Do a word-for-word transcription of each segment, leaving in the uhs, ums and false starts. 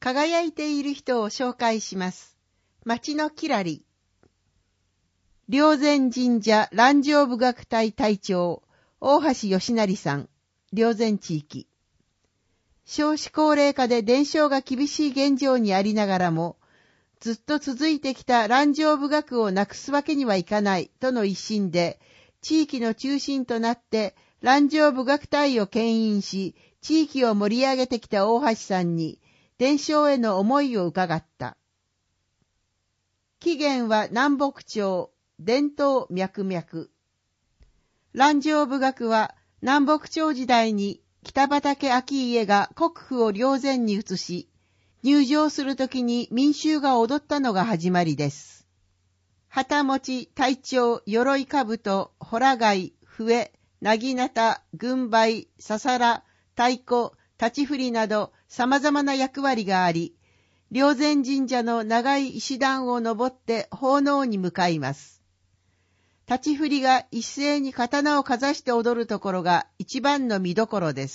輝いている人を紹介します。町のキラリ。霊山神社蘭城部学隊隊長、大橋義成さん、霊山地域。少子高齢化で伝承が厳しい現状にありながらも、ずっと続いてきた蘭城部学をなくすわけにはいかないとの一心で、地域の中心となって蘭城部学隊を牽引し、地域を盛り上げてきた大橋さんに、伝承への思いを伺った。起源は南北朝、伝統脈々。蘭城部学は南北朝時代に北畠顕家が国府を霊山に移し、入城するときに民衆が踊ったのが始まりです。旗持ち、隊長、鎧兜、ほら貝、笛、なぎなた、軍配、ささら、太鼓、立ち振りなど様々な役割があり、霊山神社の長い石段を登って奉納に向かいます。立ち振りが一斉に刀をかざして踊るところが一番の見どころです。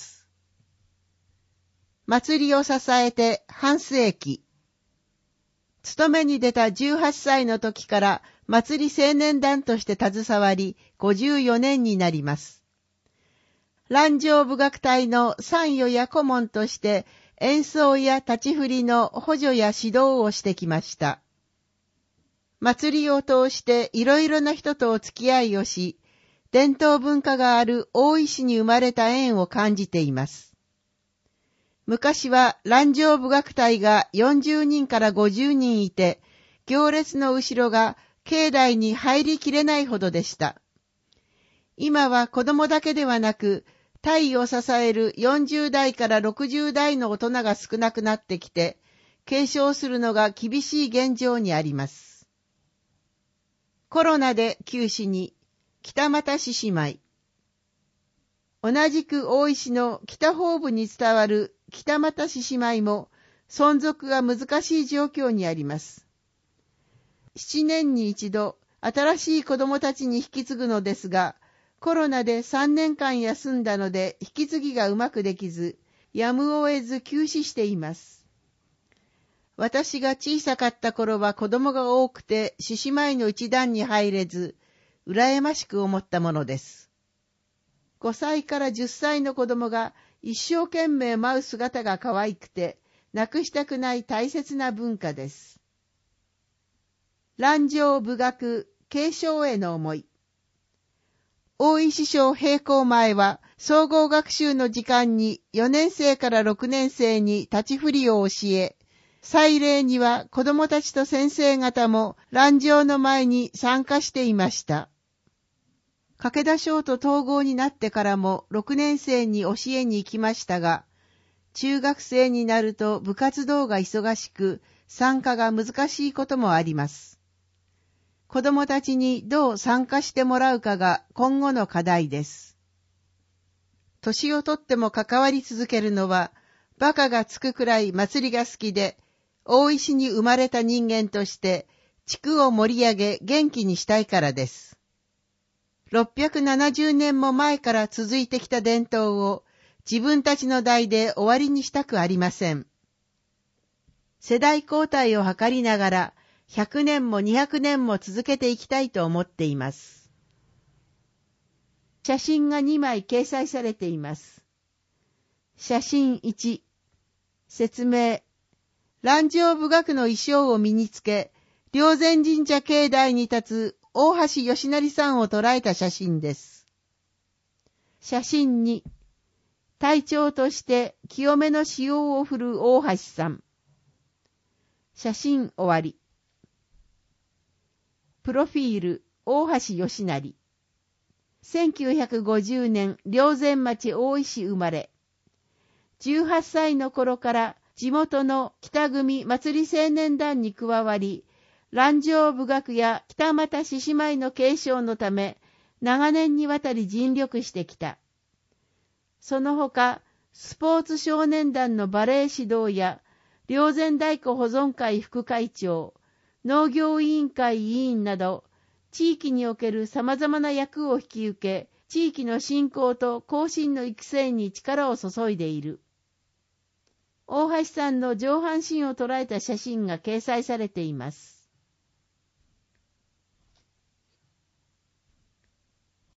祭りを支えて半世紀。勤めに出たじゅうはっさいの時から祭り青年団として携わりごじゅうよねんになります。蘭城部学隊の参与や顧問として演奏や立ち振りの補助や指導をしてきました。祭りを通していろいろな人とお付き合いをし、伝統文化がある大石に生まれた縁を感じています。昔は蘭城部学隊がよんじゅうにんからごじゅうにんいて、行列の後ろが境内に入りきれないほどでした。今は子供だけではなく、隊を支えるよんじゅうだいからろくじゅうだいの大人が少なくなってきて、継承するのが厳しい現状にあります。コロナで休止に、北俣獅子舞。同じく大石の北方部に伝わる北俣獅子舞も存続が難しい状況にあります。七年に一度新しい子供たちに引き継ぐのですが、コロナでさんねんかん休んだので引き継ぎがうまくできず、やむを得ず休止しています。私が小さかった頃は子供が多くて獅子舞の一段に入れず、羨ましく思ったものです。ごさいからじゅっさいの子供が一生懸命舞う姿が可愛くて、なくしたくない大切な文化です。蘭城部学継承への思い。大石小閉校前は総合学習の時間によねんせいからろくねんせいに立ち振りを教え、祭礼には子供たちと先生方も蘭城の前に参加していました。駆け出しと統合になってからもろくねんせいに教えに行きましたが、中学生になると部活動が忙しく参加が難しいこともあります。子供たちにどう参加してもらうかが今後の課題です。年をとっても関わり続けるのは、馬鹿がつくくらい祭りが好きで、大石に生まれた人間として、地区を盛り上げ元気にしたいからです。ろっぴゃくななじゅうねんも前から続いてきた伝統を自分たちの代で終わりにしたくありません。世代交代を図りながら、ひゃくねんもにひゃくねんも続けていきたいと思っています。写真がにまい掲載されています。写真いち、説明。蘭城部学の衣装を身につけ、霊山神社境内に立つ大橋義成さんを捉えた写真です。写真に、隊長として清めの塩を振る大橋さん。写真終わり。プロフィール、大橋義成。せんきゅうひゃくごじゅうねん、霊山町大石生まれ。じゅうはっさいの頃から地元の北組祭り青年団に加わり、蘭城部学や北俣獅子舞の継承のため、長年にわたり尽力してきた。その他、スポーツ少年団のバレエ指導や、霊山太鼓保存会副会長、農業委員会委員など、地域における様々な役を引き受け、地域の振興と後進の育成に力を注いでいる。 大橋さんの上半身を捉えた写真が掲載されています。